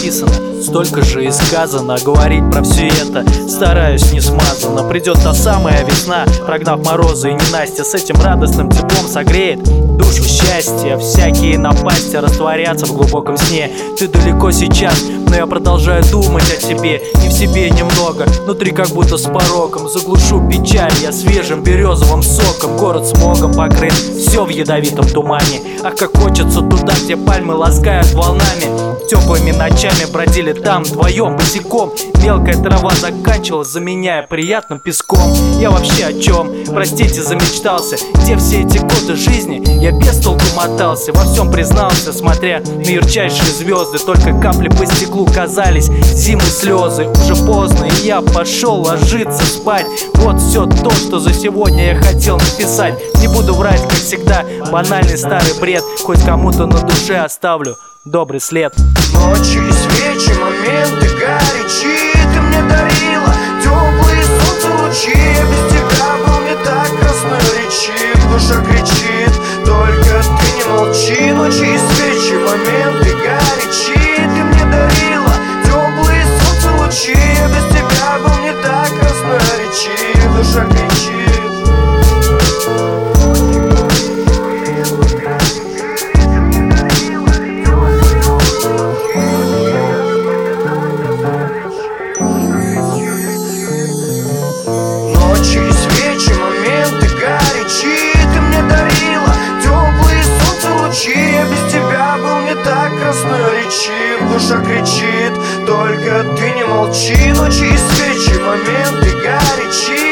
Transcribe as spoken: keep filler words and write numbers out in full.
написано, столько же и сказано. Говорить про все это стараюсь не смазанно. Придет та самая весна, прогнав морозы и ненастья. С этим радостным теплом согреет душу счастья. Всякие напасти растворятся в глубоком сне. Ты далеко сейчас, но я продолжаю думать о тебе. И в себе немного, внутри как будто с пороком. Заглушу печаль я свежим березовым соком. Город смогом покрыт, все в ядовитом тумане. Ах, как хочется туда, где пальмы ласкают волнами. Теплыми ночами бродили там вдвоем босиком. Мелкая трава заканчивалась, заменяя приятным песком. Я вообще о чем? Простите, замечтался. Где все эти годы жизни? Я без толку мотался, во всем признался, смотря на ярчайшие звезды. Только капли по стеклу казались зимы слезы. Уже поздно, и я пошел ложиться спать. Вот все то, что за сегодня я хотел написать. Не буду врать, как всегда, банальный старый бред. Хоть кому-то на душе оставлю добрый след. Ночи и свечи, моменты горячи. Ты мне дарила теплые солнце лучи. Я без тебя был не так красноречив. Душа кричит, только ты не молчи. Ночи и свечи, моменты горячи. Ты мне дарила теплые солнце лучи. Я без тебя был не так красноречив. Душа кричит. Ночи и свечи, моменты горячи. Ты мне дарила теплые солнце лучи. Я без тебя был не так красноречив. Душа кричит, только ты не молчи. Ночи и свечи, моменты горячи.